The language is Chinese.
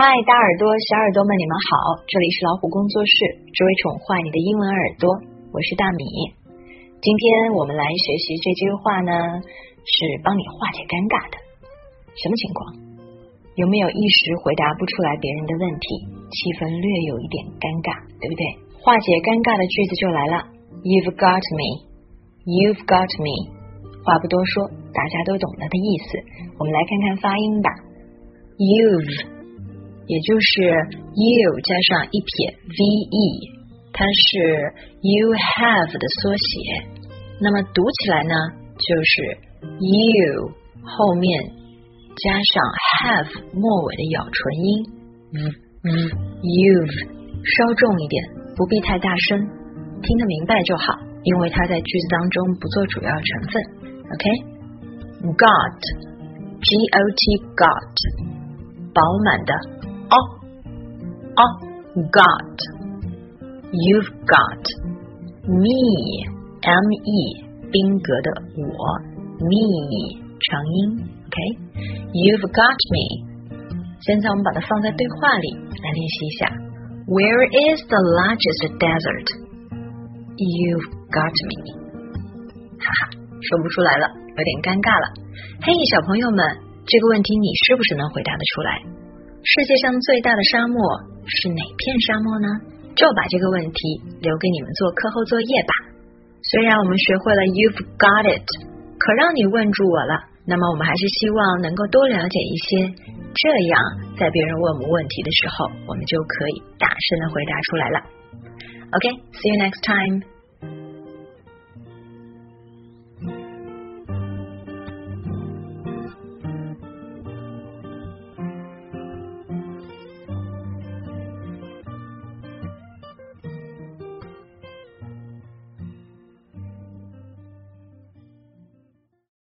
嗨，大耳朵、小耳朵们，你们好，这里是老虎工作室，只为宠坏你的英文耳朵，我是大米。今天我们来学习这句话呢，是帮你化解尴尬的。什么情况？有没有一时回答不出来别人的问题，气氛略有一点尴尬，对不对？化解尴尬的句子就来了 You've got me, You've got me。 话不多说，大家都懂得的意思，我们来看看发音吧。 You've也就是 you 加上一撇 ve， 它是 you have 的缩写，那么读起来呢就是 you 后面加上 have 末尾的咬唇音 you've 稍重一点，不必太大声，听得明白就好，因为它在句子当中不做主要成分。 OK， got G-O-T got 饱满的got You've got me M-E 宾格的我 me 长音 OK You've got me。 现在我们把它放在对话里来练习一下。 Where is the largest desert? You've got me。 哈哈，说不出来了，有点尴尬了。嘿，小朋友们，这个问题你是不是能回答得出来？世界上最大的沙漠是哪片沙漠呢？就把这个问题留给你们做课后作业吧。虽然我们学会了 You've got it， 可让你问住我了，那么我们还是希望能够多了解一些，这样在别人问我们问题的时候，我们就可以大声的回答出来了。OK, see you next time.